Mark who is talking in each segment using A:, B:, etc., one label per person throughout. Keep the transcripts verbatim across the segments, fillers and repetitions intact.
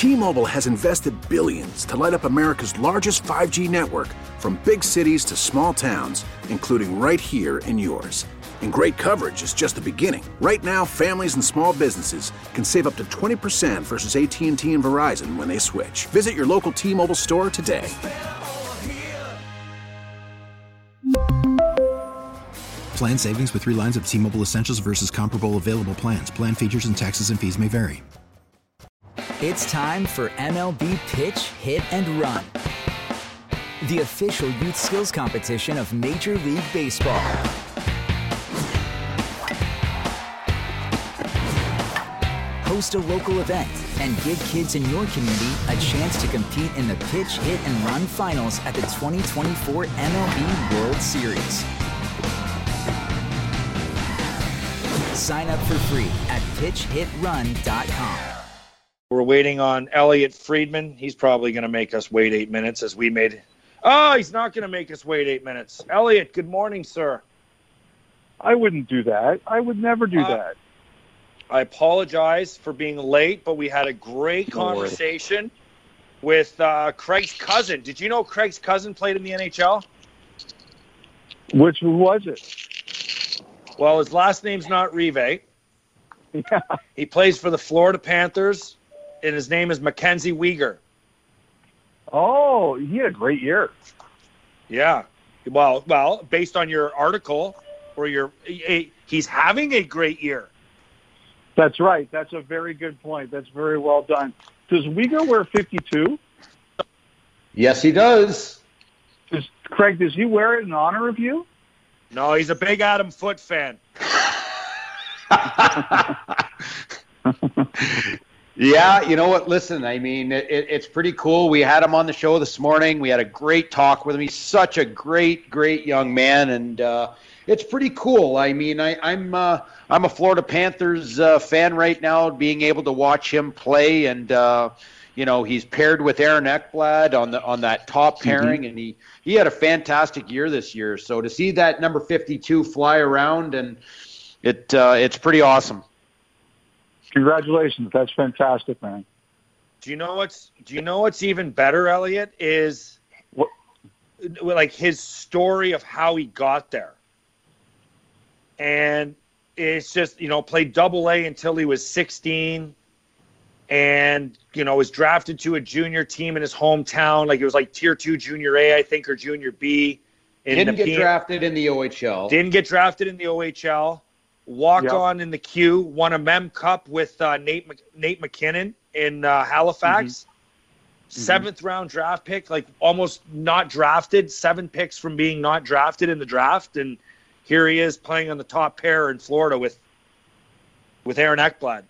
A: T-Mobile has invested billions to light up America's largest five G network, from big cities to small towns, including right here in yours. And great coverage is just the beginning. Right now, families and small businesses can save up to twenty percent versus A T and T and Verizon when they switch. Visit your local T-Mobile store today.
B: Plan savings with three lines of T-Mobile Essentials versus comparable available plans. Plan features and taxes and fees may vary.
C: It's time for M L B Pitch, Hit, and Run, the official youth skills competition of Major League Baseball. Host a local event and give kids in your community a chance to compete in the Pitch, Hit, and Run finals at the twenty twenty-four M L B World Series. Sign up for free at pitch hit run dot com.
D: We're waiting on Elliot Friedman. He's probably going to make us wait eight minutes as we made. Oh, he's not going to make us wait eight minutes. Elliot, good morning, sir.
E: I wouldn't do that. I would never do uh, that.
D: I apologize for being late, but we had a great conversation with uh, Craig's cousin. Did you know Craig's cousin played in the N H L?
E: Which who was it?
D: Well, his last name's not Rive.
E: Yeah.
D: He plays for the Florida Panthers, and his name is Mackenzie Weegar.
E: Oh, he had a great year.
D: Yeah. Well, well, based on your article, or your, he's having a great year.
E: That's right. That's a very good point. That's very well done. Does Weegar wear fifty-two?
F: Yes, he does.
E: Does, Craig, does he wear it in honor of you?
D: No, he's a big Adam Foote fan.
F: Yeah, you know what? Listen, I mean, it, it's pretty cool. We had him on the show this morning. We had a great talk with him. He's such a great, great young man, and uh, it's pretty cool. I mean, I, I'm uh, I'm a Florida Panthers uh, fan right now, being able to watch him play, and uh, you know, he's paired with Aaron Ekblad on the on that top pairing, mm-hmm. and he, he had a fantastic year this year. So to see that number fifty-two fly around, and it uh, it's pretty awesome.
E: Congratulations. That's fantastic, man.
D: Do you know what's do you know what's even better, Elliot, is
E: what?
D: like his story of how he got there. And it's just, you know, played double A until he was sixteen, and, you know, was drafted to a junior team in his hometown. Like, it was like tier two junior A, I think, or junior B.
F: Didn't get drafted in the O H L.
D: Didn't get drafted in the O H L. Walked
E: Yep.
D: on in the queue, won a Mem Cup with uh, Nate Mc- Nate McKinnon in uh, Halifax. Mm-hmm. Seventh mm-hmm. round draft pick, like almost not drafted, seven picks from being not drafted in the draft, and here he is playing on the top pair in Florida with with Aaron Ekblad.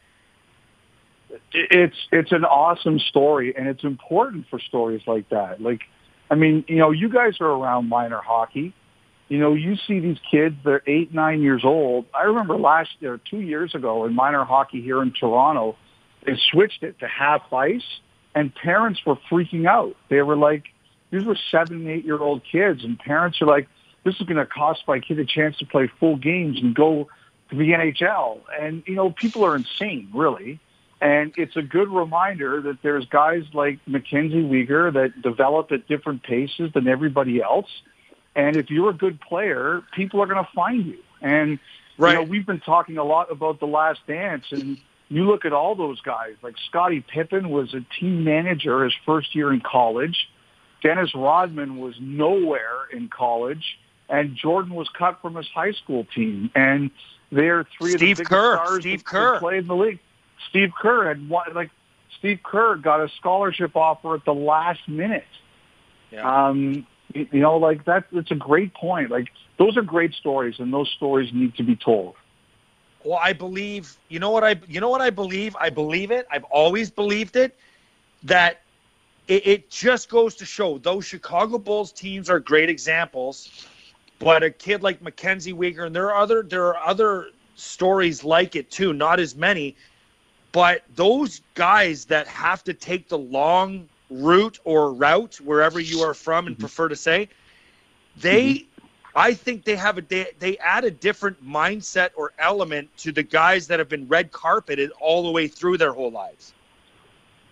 E: It's it's an awesome story, and it's important for stories like that. Like, I mean, you know, you guys are around minor hockey. You know, you see these kids, they're eight, nine years old. I remember last year, two years ago, in minor hockey here in Toronto, they switched it to half ice, and parents were freaking out. They were like, these were seven, eight-year-old kids, and parents are like, this is going to cost my kid a chance to play full games and go to the N H L. And, you know, people are insane, really. And it's a good reminder that there's guys like Mackenzie Weegar that develop at different paces than everybody else. And if you're a good player, people are going to find you. And,
D: right.
E: you know, we've been talking a lot about The Last Dance, and you look at all those guys. Like Scottie Pippen was a team manager his first year in college. Dennis Rodman was nowhere in college. And Jordan was cut from his high school team. And they're three
D: Steve
E: of the biggest
D: Kerr.
E: stars
D: Steve
E: that,
D: Kerr.
E: that played in the league. Steve Kerr had one, like Steve Kerr got a scholarship offer at the last minute.
D: Yeah.
E: Um, you know, like that, that's a great point. Like, those are great stories, and those stories need to be told.
D: Well, I believe, you know what I, you know what I believe? I believe it. I've always believed it, that it, it just goes to show those Chicago Bulls teams are great examples, but a kid like Mackenzie Weegar, and there are other, there are other stories like it too, not as many, but those guys that have to take the long route or route, wherever you are from and prefer to say, they, mm-hmm. I think they have a, they, they add a different mindset or element to the guys that have been red carpeted all the way through their whole lives.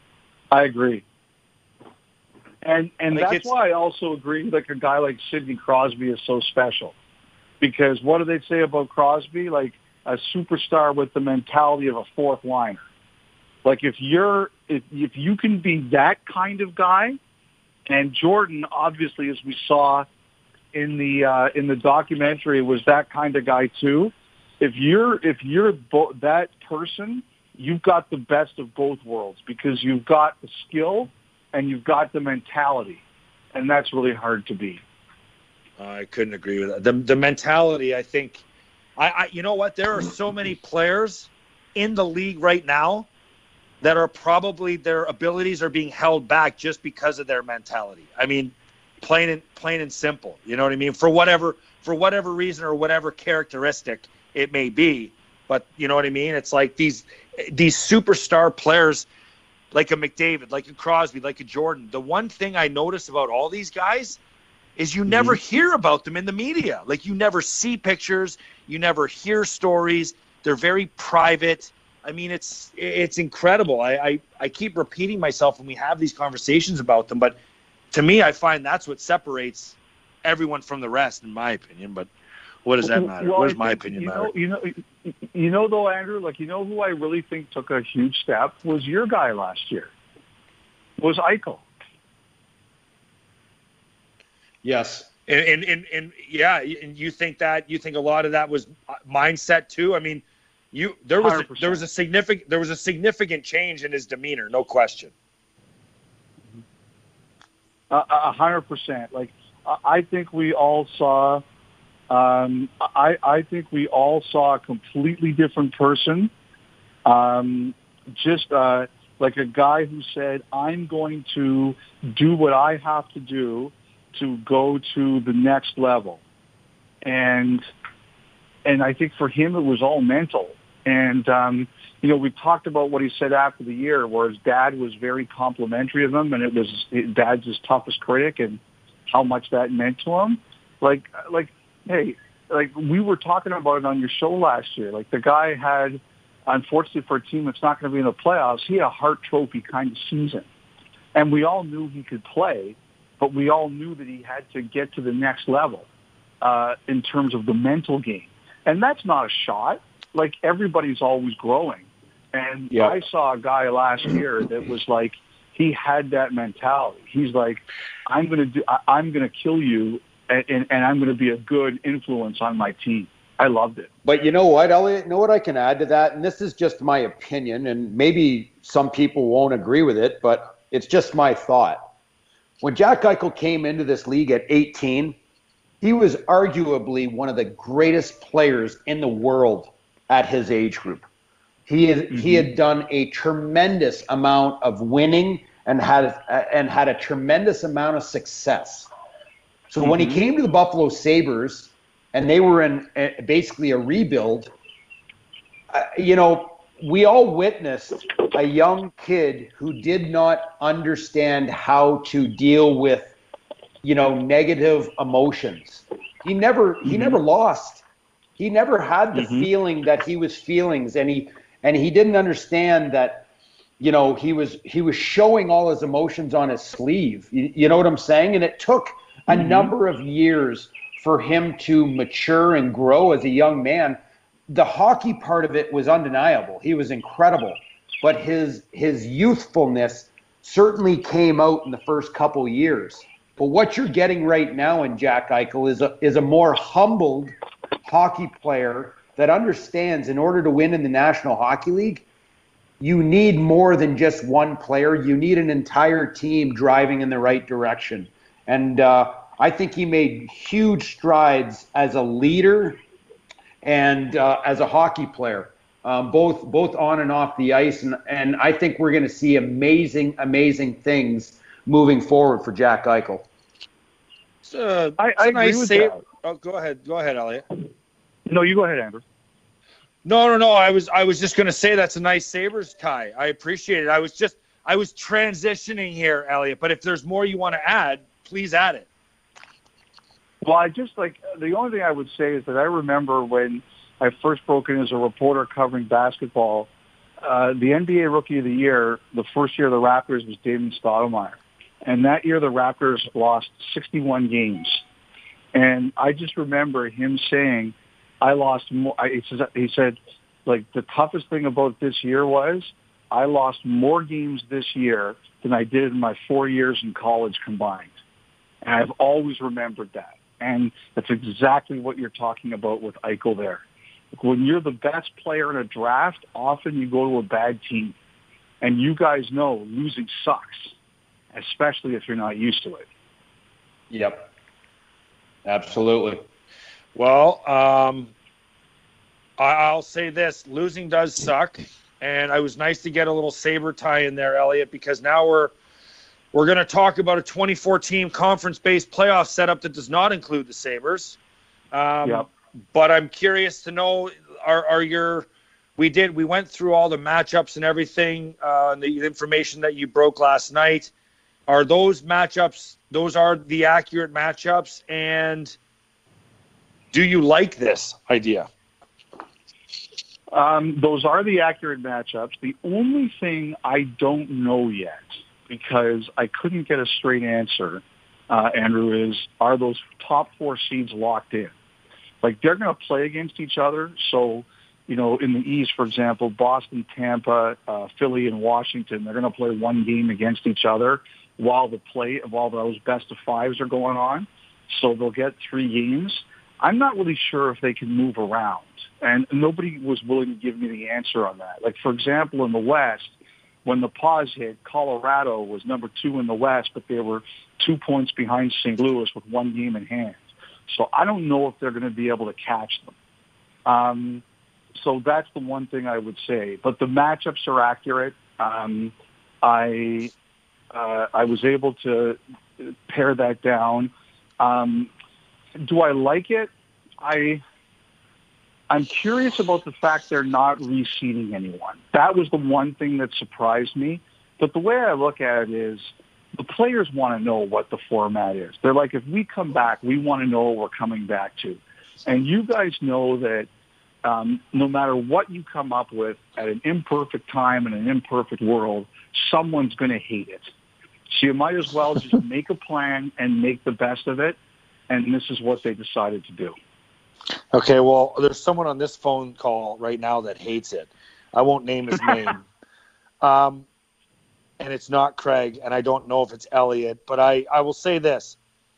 E: I agree. And and
D: Like,
E: that's
D: it's-
E: why I also agree like a guy like Sidney Crosby is so special. Because what do they say about Crosby? Like a superstar with the mentality of a fourth liner. Like if you're if if you can be that kind of guy, and Jordan obviously, as we saw in the uh, in the documentary, was that kind of guy too. If you're if you're bo- that person, you've got the best of both worlds because you've got the skill and you've got the mentality, and that's really hard to beat.
D: I couldn't agree with that. The the mentality, I think, I, I you know what? There are so many players in the league right now that are probably their abilities are being held back just because of their mentality. I mean, plain and plain and simple. You know what I mean? For whatever for whatever reason or whatever characteristic it may be. But you know what I mean? It's like these these superstar players like a McDavid, like a Crosby, like a Jordan. The one thing I notice about all these guys is you never mm-hmm. hear about them in the media. Like you never see pictures, you never hear stories. They're very private. I mean, it's it's incredible. I, I, I keep repeating myself when we have these conversations about them, but to me, I find that's what separates everyone from the rest, in my opinion. But what does that matter?
E: Well,
D: what does
E: I
D: my
E: think,
D: opinion
E: you
D: matter?
E: Know, you know, you know, though, Andrew, like you know who I really think took a huge step was your guy last year. Was Eichel.
F: Yes.
D: And, and, and, and yeah, and you think that you think a lot of that was mindset too. I mean, you there was a, there was a significant there was a significant change in his demeanor, no question.
E: A hundred percent. Like I think we all saw. Um, I I think we all saw a completely different person. Um, just uh, like a guy who said, "I'm going to do what I have to do to go to the next level," and and I think for him it was all mental. And um, you know, we talked about what he said after the year, where his dad was very complimentary of him, and it was his dad's his toughest critic, and how much that meant to him. Like, like, hey, like we were talking about it on your show last year. Like the guy had, unfortunately for a team that's not going to be in the playoffs, he had a Hart Trophy kind of season, and we all knew he could play, but we all knew that he had to get to the next level uh, in terms of the mental game, and that's not a shot. Like everybody's always growing. And yep. I saw a guy last year that was like, he had that mentality. He's like, I'm going to do, I'm going to kill you and, and, and I'm going to be a good influence on my team. I loved it.
F: But you know what, Elliot, you know what I can add to that? And this is just my opinion, and maybe some people won't agree with it, but it's just my thought. When Jack Eichel came into this league at eighteen, he was arguably one of the greatest players in the world at his age group. He had, mm-hmm. he had done a tremendous amount of winning and had and had a tremendous amount of success. So mm-hmm. when he came to the Buffalo Sabres and they were in a, basically a rebuild, uh, you know, we all witnessed a young kid who did not understand how to deal with, you know, negative emotions. He never mm-hmm. he never lost. He never had the mm-hmm. feeling that he was feelings, and he and he didn't understand that, you know, he was he was showing all his emotions on his sleeve. You, you know what I'm saying? And it took a mm-hmm. number of years for him to mature and grow as a young man. The hockey part of it was undeniable. He was incredible, but his his youthfulness certainly came out in the first couple years. But what you're getting right now in Jack Eichel is a is a more humbled hockey player that understands in order to win in the National Hockey League, you need more than just one player. You need an entire team driving in the right direction. And uh, I think he made huge strides as a leader and uh, as a hockey player, um, both both on and off the ice. And, and I think we're going to see amazing, amazing things moving forward for Jack Eichel.
D: Uh,
E: I, I agree
D: nice
E: with
D: save.
E: that.
D: Oh, go ahead. Go ahead, Elliot.
E: No, you go ahead, Andrew.
D: No, no, no. I was I was just going to say that's a nice Sabres tie. I appreciate it. I was just I was transitioning here, Elliot. But if there's more you want to add, please add it.
E: Well, I just like the only thing I would say is that I remember when I first broke in as a reporter covering basketball uh, the N B A Rookie of the Year, the first year of the Raptors was David Stoudemire. And that year the Raptors lost sixty-one games. And I just remember him saying, I lost more. I, he, says, he said, like, the toughest thing about this year was I lost more games this year than I did in my four years in college combined. And I've always remembered that. And that's exactly what you're talking about with Eichel there. When you're the best player in a draft, often you go to a bad team. And you guys know losing sucks, especially if you're not used to it.
F: Yep. Absolutely.
D: Well, um, I'll say this. Losing does suck. And it was nice to get a little Sabre tie in there, Elliot, because now we're we're going to talk about a twenty-four team conference-based playoff setup that does not include the Sabres. Um,
E: yep.
D: But I'm curious to know, are, are your – we did – we went through all the matchups and everything, uh, and the information that you broke last night. Are those matchups – those are the accurate matchups, and do you like this idea?
E: Um, those are the accurate matchups. The only thing I don't know yet, because I couldn't get a straight answer, uh, Andrew, is are those top four seeds locked in? Like, they're going to play against each other. So, you know, in the East, for example, Boston, Tampa, uh, Philly, and Washington, they're going to play one game against each other while the play of all those best of fives are going on. So they'll get three games. I'm not really sure if they can move around. And nobody was willing to give me the answer on that. Like, for example, in the West, when the pause hit, Colorado was number two in the West, but they were two points behind Saint Louis with one game in hand. So I don't know if they're going to be able to catch them. Um, so that's the one thing I would say. But the matchups are accurate. Um, I uh, I was able to pare that down. Um, do I like it? I... I'm curious about the fact they're not reseeding anyone. That was the one thing that surprised me. But the way I look at it is the players want to know what the format is. They're like, if we come back, we want to know what we're coming back to. And you guys know that um, no matter what you come up with at an imperfect time in an imperfect world, someone's going to hate it. So you might as well just make a plan and make the best of it. And this is what they decided to do.
D: Okay, well, there's someone on this phone call right now that hates it. I won't name his name. Um, and it's not Craig, and I don't know if it's Elliot, but I, I will say this.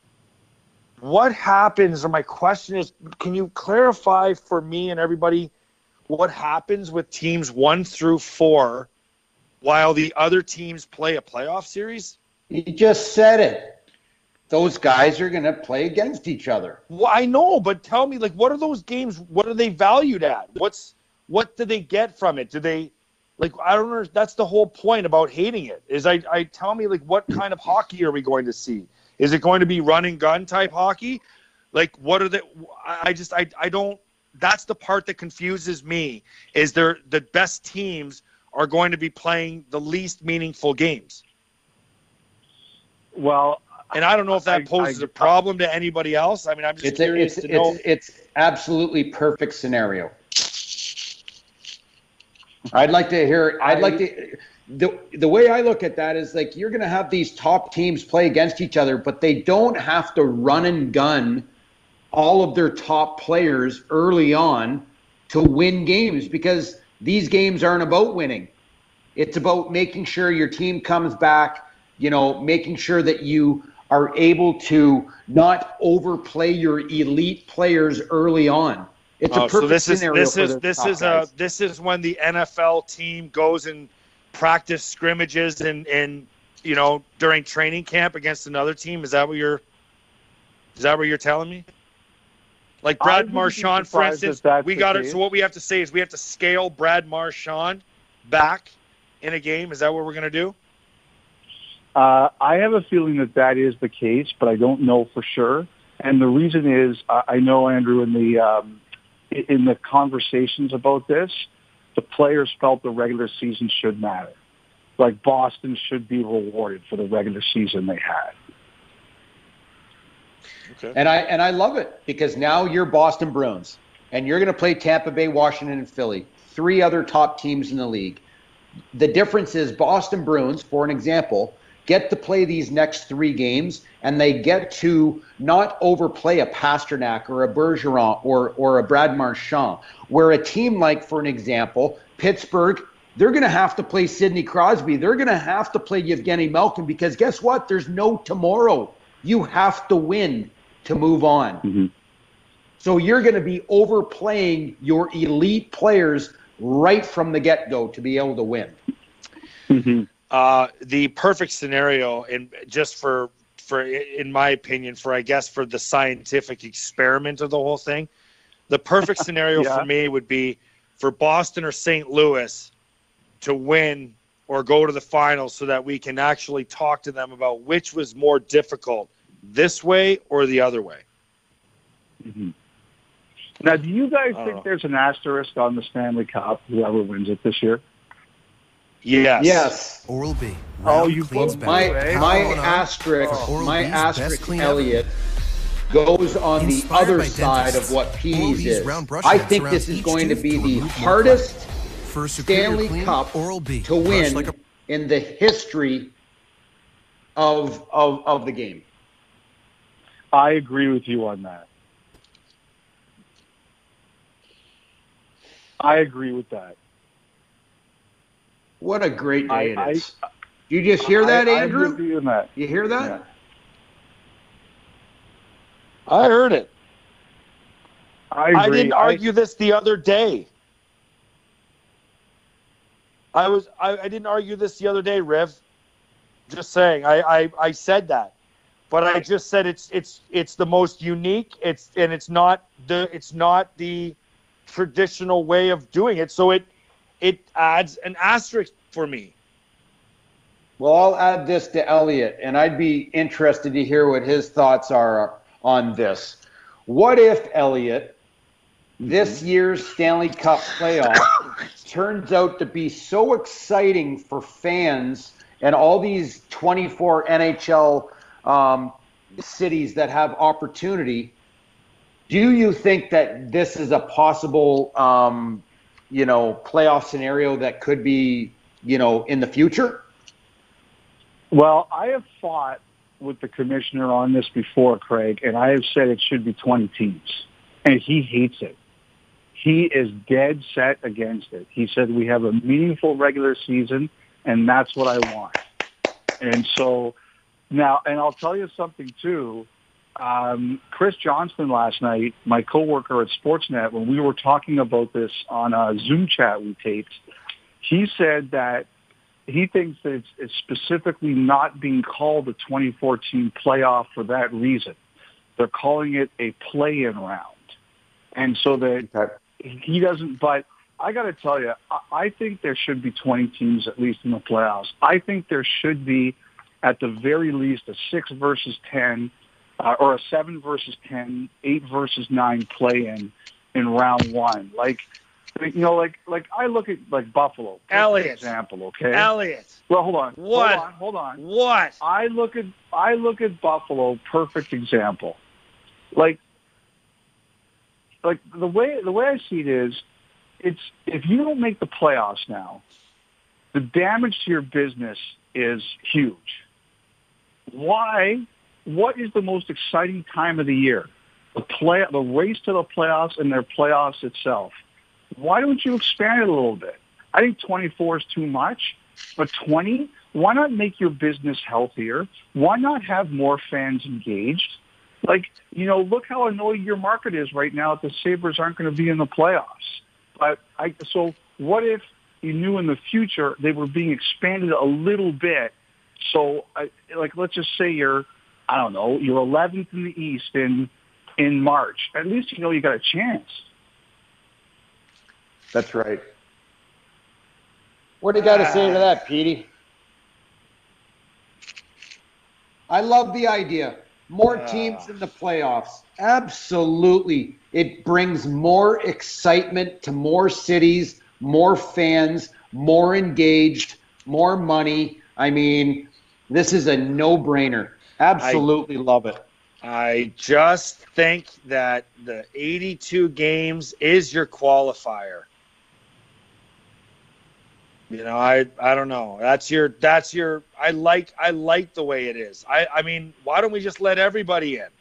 D: What happens, or my question is, can you clarify for me and everybody what happens with teams one through four while the other teams play a playoff series?
F: You just said it. Those guys are going to play against each other.
D: Well, I know, but tell me, like, what are those games? What are they valued at? What's what do they get from it? Do they, like, I don't know. That's the whole point about hating it. Is I, I tell me, like, what kind of hockey are we going to see? Is it going to be run and gun type hockey? Like, what are the? I just I I don't. That's the part that confuses me. Is there the best teams are going to be playing the least meaningful games?
E: Well.
D: And I don't know if that poses
E: I, I,
D: a problem to anybody else. I mean, I'm just
F: it's
D: curious
F: a, it's,
D: to know.
F: It's, it's absolutely perfect scenario. I'd like to hear. I'd like to. The the way I look at that is like you're going to have these top teams play against each other, but they don't have to run and gun all of their top players early on to win games, because these games aren't about winning. It's about making sure your team comes back. You know, making sure that you are able to not overplay your elite players early on. It's
D: oh,
F: a perfect
D: so this is
F: scenario
D: this
F: for
D: is this is a this is when the N F L team goes and practice scrimmages and and you know during training camp against another team. Is that what you're? Is that what you're telling me? Like Brad Marchand, for instance, we got it. So what we have to say is we have to scale Brad Marchand back in a game. Is that what we're going to do?
E: Uh, I have a feeling that that is the case, but I don't know for sure. And the reason is, uh, I know, Andrew, in the um, in the conversations about this, the players felt the regular season should matter. Like Boston should be rewarded for the regular season they had.
F: Okay. And I and I love it, because now you're Boston Bruins, and you're going to play Tampa Bay, Washington, and Philly, three other top teams in the league. the difference is Boston Bruins, for an example, get to play these next three games, and they get to not overplay a Pasternak or a Bergeron or or a Brad Marchand, where a team like, for an example, Pittsburgh, they're going to have to play Sidney Crosby. They're going to have to play Evgeny Malkin, because guess what? There's no tomorrow. You have to win to move on.
E: Mm-hmm.
F: So you're going to be overplaying your elite players right from the get-go to be able to win.
E: Mm-hmm.
D: Uh, the perfect scenario, and just for, for, in my opinion, for, I guess, for the scientific experiment of the whole thing, the perfect scenario
E: yeah.
D: for me would be for Boston or Saint Louis to win or go to the finals, so that we can actually talk to them about which was more difficult, this way or the other way.
E: Mm-hmm. Now, do you guys think
D: know.
E: there's an asterisk on the Stanley Cup, whoever wins it this year?
D: Yes.
F: Yes.
B: Oral-B.
E: Oh, you
B: cleans
E: both-
F: My
B: better.
F: my
B: Hold on.
F: asterisk,
B: Oral-B's
F: my
B: best
F: asterisk,
B: clean ever.
F: Elliot, goes on the
B: Inspired
F: other
B: by
F: side
B: dentists,
F: of what P D's
B: Oral-B's
F: is.
B: round brush
F: I
B: head
F: think
B: surrounds
F: this is
B: each
F: going to
B: tooth
F: be
B: to
F: the
B: remove more
F: hardest
B: For superior
F: Stanley
B: clean,
F: Cup
B: Oral-B.
F: to
B: Brush
F: win
B: like a-
F: in the history of of of the game.
E: I agree with you on that. I agree with that.
F: What a great day
E: I-
F: it is. Do you just hear that,
E: I, I
F: Andrew?
E: agree with you on that.
F: You hear that?
E: Yeah.
D: I heard it.
E: I agree.
D: I didn't argue this the other day. I was I, I didn't argue this the other day, Riv. Just saying. I, I, I said that. But I just said it's it's it's the most unique, it's and it's not the it's not the traditional way of doing it. So it it adds an asterisk for me.
F: Well, I'll add this to Elliot, and I'd be interested to hear what his thoughts are on this. What if, Elliot, this year's Stanley Cup playoff turns out to be so exciting for fans and all these twenty-four N H L um, cities that have opportunity? Do you think that this is a possible, um, you know, playoff scenario that could be, you know, in the future?
E: Well, I have fought with the commissioner on this before, Craig, and I have said it should be twenty teams, and he hates it. He is dead set against it. He said we have a meaningful regular season, and that's what I want. And so now, and I'll tell you something too. Um, Chris Johnston last night, my coworker at Sportsnet, when we were talking about this on a Zoom chat we taped, he said that he thinks that it's, it's specifically not being called a twenty-four team playoff for that reason. They're calling it a play-in round. And so that
F: Okay.
E: he doesn't, but I got to tell you, I, I think there should be twenty teams at least in the playoffs. I think there should be at the very least a six versus ten uh, or a seven versus ten, eight versus nine play-in in round one. Like, you know, like like I look at like Buffalo, for
D: Elliot.
E: example. Okay,
D: Elliot.
E: well, hold on,
D: What?
E: hold on, hold on.
D: What?
E: I look at I look at Buffalo, perfect example. Like, like the way the way I see it is, it's if you don't make the playoffs now, the damage to your business is huge. Why? What is the most exciting time of the year? The play, the race to the playoffs and their playoffs itself. Why don't you expand it a little bit? I think twenty-four is too much, but twenty, why not make your business healthier? Why not have more fans engaged? Like, you know, look how annoyed your market is right now that the Sabres aren't going to be in the playoffs. But I, so what if you knew in the future they were being expanded a little bit? So, I, like, let's just say you're, I don't know, you're eleventh in the East in in March. At least you know you got a chance.
F: That's right. What do you got to say to that, Petey? I love the idea. More teams in the playoffs. Absolutely. It brings more excitement to more cities, more fans, more engaged, more money. I mean, this is a no-brainer. Absolutely
D: I,
F: love it.
D: I just think that the eighty-two games is your qualifier. You know, I I don't know. That's your that's your. I like I like the way it is. I I mean, why don't we just let everybody in?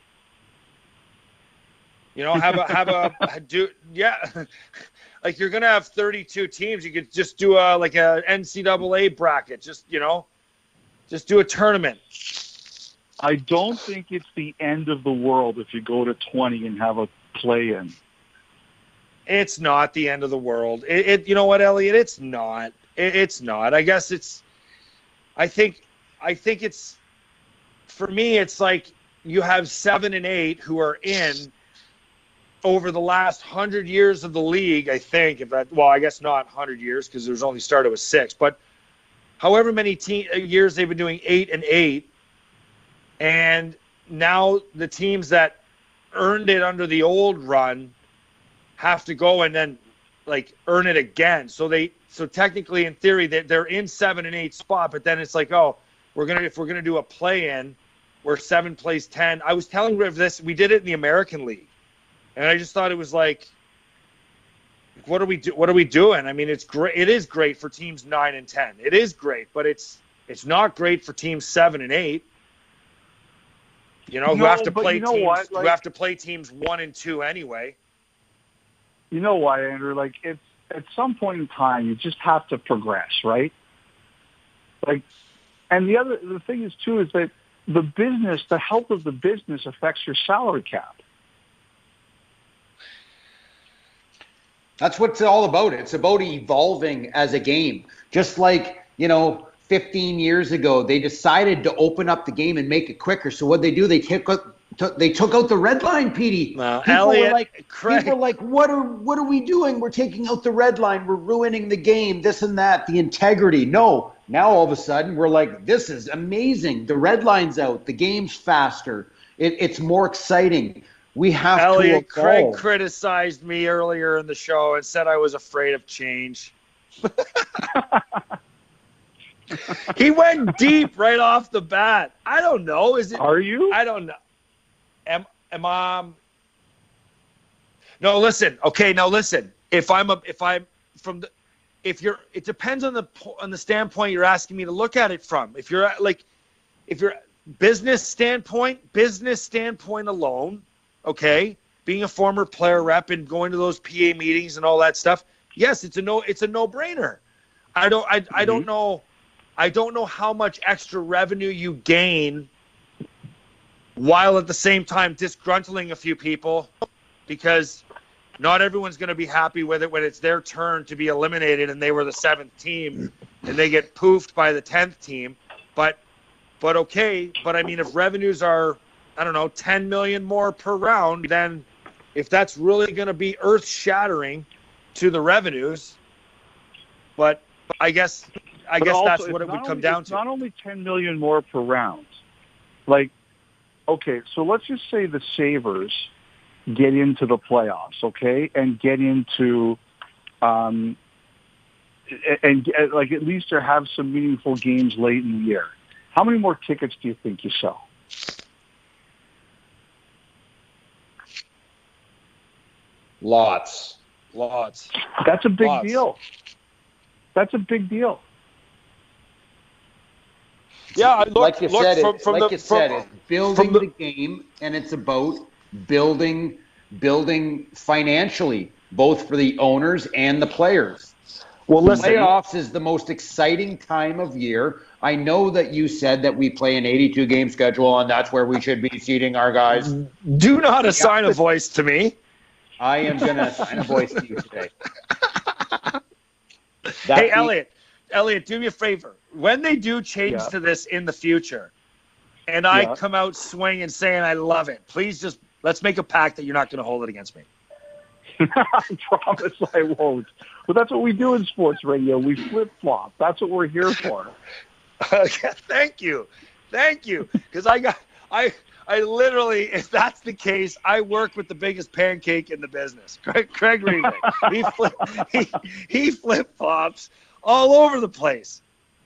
D: You know, have a have a do yeah. Like you're gonna have thirty-two teams. You could just do a like a N C double A bracket. Just you know, just do a tournament.
E: I don't think it's the end of the world if you go to twenty and have a play-in.
D: It's not the end of the world. It, it you know what, Elliot? It's not. It, it's not. I guess it's. I think. I think it's. For me, it's like you have seven and eight who are in. Over the last hundred years of the league, I think. If that, well, I guess not hundred years because there's only started with six, but however many te- years they've been doing eight and eight, and now the teams that earned it under the old run have to go and then like earn it again. So they, so technically, in theory, they, they're in seven and eight spot, but then it's like, oh, we're gonna if we're gonna do a play-in where seven plays ten. I was telling Riv this. We did it in the American League. And I just thought it was like, what are we do? What are we doing? I mean, it's great. It is great for teams nine and ten. It is great, but it's it's not great for teams seven and eight. You know,
E: no,
D: who have to play
E: you know
D: teams
E: what? Like,
D: who have to play teams one and two anyway.
E: You know why, Andrew? Like, it's at some point in time, you just have to progress, right? Like, and the other the thing is too is that the business, the health of the business, affects your salary cap.
F: That's what it's all about. It's about evolving as a game. Just like, you know, fifteen years ago, they decided to open up the game and make it quicker. So what they do, they took out, took, they took out the red line, Petey.
D: Well,
F: people
D: Elliot,
F: were like,
D: Craig.
F: people were like, what are what are we doing? We're taking out the red line. We're ruining the game. This and that. The integrity. No. Now all of a sudden we're like, this is amazing. The red line's out. The game's faster. It, it's more exciting. We have
D: Elliot,
F: to evolve.
D: Craig criticized me earlier in the show and said I was afraid of change. He went deep right off the bat. I don't know. Is it?
E: Are you?
D: I don't know. Am am I? No, listen. Okay, now listen. If I'm a, if I'm from the, if you're, it depends on the on the standpoint you're asking me to look at it from. If you're like, if you're business standpoint, business standpoint alone. Okay, being a former player rep and going to those P A meetings and all that stuff. Yes, it's a no. It's a no-brainer. I don't. I. I don't know. I don't know how much extra revenue you gain while at the same time disgruntling a few people, because not everyone's going to be happy with it when it's their turn to be eliminated and they were the seventh team and they get poofed by the tenth team. But, but okay. But I mean, if revenues are, I don't know, ten million more per round, then if that's really going to be earth shattering to the revenues, but I guess, I
E: but
D: guess
E: also,
D: that's what it would
E: only,
D: come down
E: it's
D: to.
E: Not only ten million more per round. Like, okay, so let's just say the Sabres get into the playoffs, okay, and get into, um, and, and like at least to have some meaningful games late in the year. How many more tickets do you think you sell?
F: Lots.
D: Lots.
E: That's a big
D: Lots.
E: deal. That's a big deal.
D: Yeah, look,
F: like you
D: look,
F: said,
D: from,
F: it,
D: from
F: like
D: the,
F: you said,
D: from,
F: it's building
D: the,
F: the game, and it's about building, building financially, both for the owners and the players.
D: Well,
F: the
D: listen,
F: playoffs is the most exciting time of year. I know that you said that we play an eighty-two game schedule, and that's where we should be seeding our guys.
D: do not assign a voice to me.
F: I am going to assign a voice to you today.
D: Hey, the, Elliot, Elliot, do me a favor. When they do change
E: yeah.
D: to this in the future, and I
E: yeah.
D: come out swinging saying I love it, please just let's make a pact that you're not going to hold it against me.
E: I promise I won't. But that's what we do in sports radio. We flip-flop. That's what we're here for.
D: Okay, thank you. Thank you. Because I got, I, I literally, if that's the case, I work with the biggest pancake in the business, Craig, Craig Reading. He, flip, he, he flip-flops all over the place.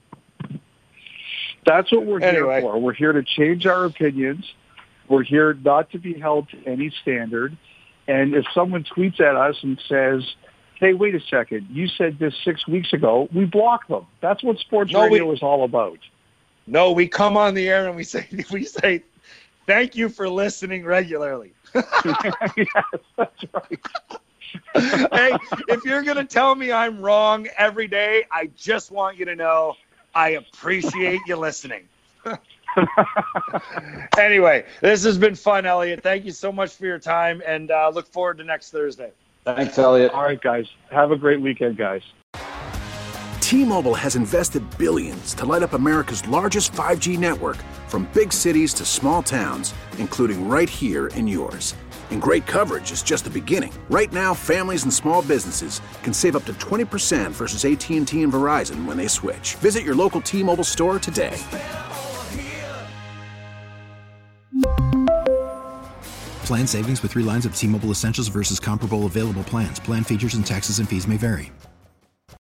E: That's what we're
D: anyway.
E: here for. We're here to change our opinions. We're here not to be held to any standard. And if someone tweets at us and says, hey, wait a second, you said this six weeks ago. We block them. That's what sports
D: no,
E: radio
D: we,
E: is all about.
D: No, we come on the air and we say, we say, thank you for listening regularly.
E: Yes, that's right.
D: Hey, if you're going to tell me I'm wrong every day, I just want you to know I appreciate you listening. Anyway, this has been fun, Elliot. Thank you so much for your time, and uh, look forward to next Thursday.
F: Thanks, Elliot.
E: All right, guys. Have a great weekend, guys.
A: T-Mobile has invested billions to light up America's largest five G network, from big cities to small towns, including right here in yours. And great coverage is just the beginning. Right now, families and small businesses can save up to twenty percent versus A T and T and Verizon when they switch. Visit your local T-Mobile store today.
B: Plan savings with three lines of T-Mobile Essentials versus comparable available plans. Plan features and taxes and fees may vary.